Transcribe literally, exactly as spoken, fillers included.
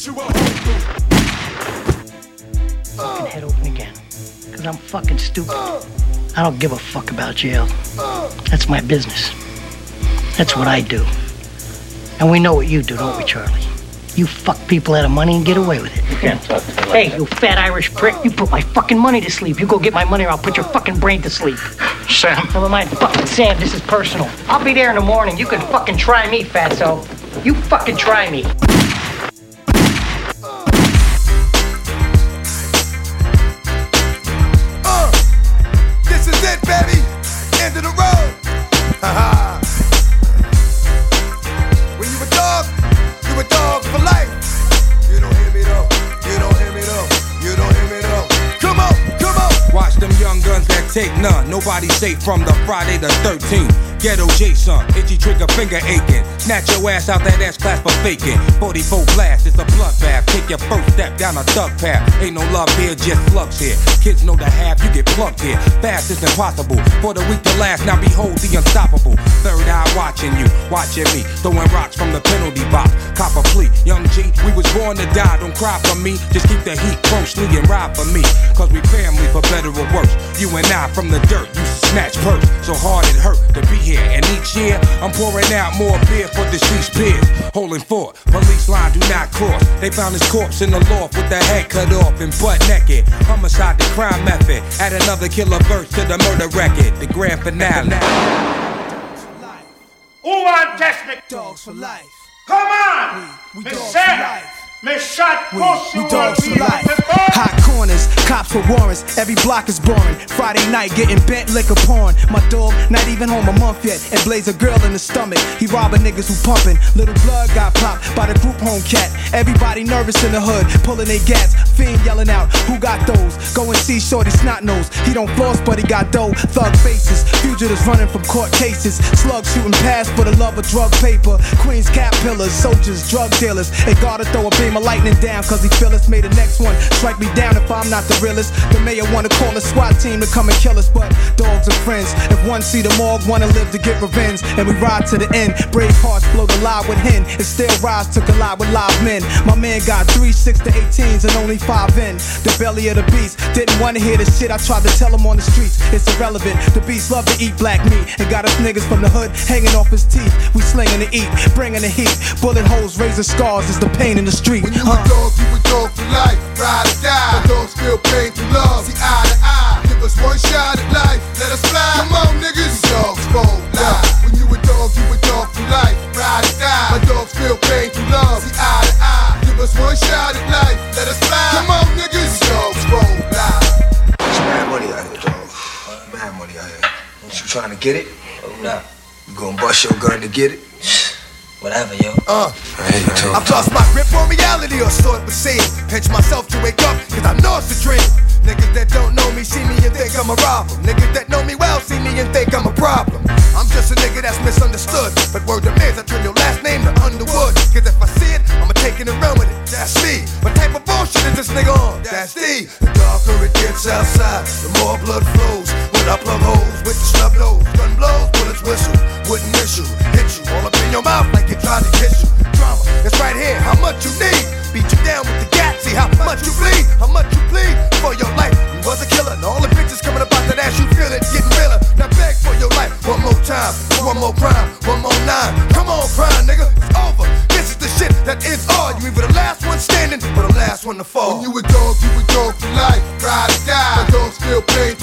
you a hoe. Fucking head open again. Cause I'm fucking stupid. I don't give a fuck about jail. That's my business. That's what I do. And we know what you do, don't we, Charlie? You fuck people out of money and get away with it. You can't talk to me like Hey, that. you fat Irish prick. You put my fucking money to sleep. You go get my money or I'll put your fucking brain to sleep. Sam. Never mind, fucking Sam, this is personal. I'll be there in the morning. You can fucking try me, fatso. You fucking try me. Uh, this is it, baby. End of the road. Haha. When you a dog, you a dog for life. You don't hear me though. You don't hear me though. You don't hear me though. Come on, come on. Watch them young guns that take none. Nobody safe from the Friday the thirteenth. Ghetto Jason, itchy trigger finger aching. Snatch your ass out that S-class for faking. forty-four blast, it's a bloodbath. Take your first step down a thug path. Ain't no love here, just slugs here. Kids know the half, you get plucked here. Fast is impossible, for the weak to last. Now behold the unstoppable. Third eye watching you, watching me. Throwing rocks from the penalty box. Cop a plea, young G, we was born to die. Don't cry for me, just keep the heat closely and ride for me. Cause we family for better or worse. You and I from the dirt, used to snatch purse. So hard it hurt to be here. And each year, I'm pouring out more beer for deceased peers. Holding fort, police line do not cross. They found his corpse in the loft with the head cut off and butt naked. Homicide, the crime method. Add another killer verse to the murder record. The grand finale. Who want test me? Dogs for life. Come on! We, we me dogs say, for life. me shot We, push you we dogs will for be life. prepared. Hot corners, cops with warrants. Every block is boring. Friday night getting bent liquor pouring. My dog not even home a month yet and blaze a girl in the stomach. He robbing niggas who pumping. Little blood got popped by the group home cat. Everybody nervous in the hood, pulling their gas. Fiend yelling out, who got those? Go and see Shorty Snot Nose. He don't floss, but he got dough. Thug faces, fugitives running from court cases. Slugs shooting past for the love of drug paper. Queens cap pillars, soldiers, drug dealers. They gotta throw a beam of lightning down, cause he feel us. May the next one strike me down if I'm not the realest. The mayor wanna call a SWAT team to come and kill us, but dogs are friends. If one see the morgue, wanna live to get revenge. And we ride to the end. Brave hearts blow the lie with hen. And still rise to collide with live men. My man got three, six to eighteens and only five in. The belly of the beast. Didn't wanna hear the shit I tried to tell him on the streets. It's irrelevant. The beast love to eat black meat. And got us niggas from the hood hanging off his teeth. We slinging to eat, bringing the heat. Bullet holes, razor scars is the pain in the street. When you a dog, you a dog for life. Ride or die. My dogs feel pain through love. See eye to eye. Give us one shot at life. Let us fly. Come on, niggas. Dogs for life. When you a dog, you a dog for life. Ride or die. My dogs feel pain through love. See eye to eye. Give us one shot at life. Let us fly. Come on, niggas. Dogs for life. It's mad money out here, dog. Mad money out here. You trying to get it? Hold up. You gonna bust your gun to get it? Whatever, yo. Uh, Hey, you I've lost my grip on reality or so it would seem. Pinch myself to wake up, cause I know it's a dream. Niggas that don't know me see me and think I'm a robber. Niggas that know me well see me and think I'm a problem. I'm just a nigga that's misunderstood. But word to me is I turn your last name to Underwood. Cause if I see it, I'ma take it and run with it. That's me. What type of bullshit is this nigga on? That's D. The darker it gets outside, the more blood flows. When I plug holes with the snub nose. Gun blows, bullets whistle. Wouldn't issue. Hit you all up in your mouth like you tried to kiss you. Drama, it's right here. How much you need? Beat you down with the gat. See how much you bleed. How much you bleed for your life. You was a killer. And all the bitches coming up out that ass. You feel it getting realer. Now beg for your life. One more time. One more crime. One more nine. Come on, crime, nigga. It's over. This is the shit that is all. You either the last one standing or the last one to fall. When you a dog, you a dog for life. Ride or die. My dogs feel pain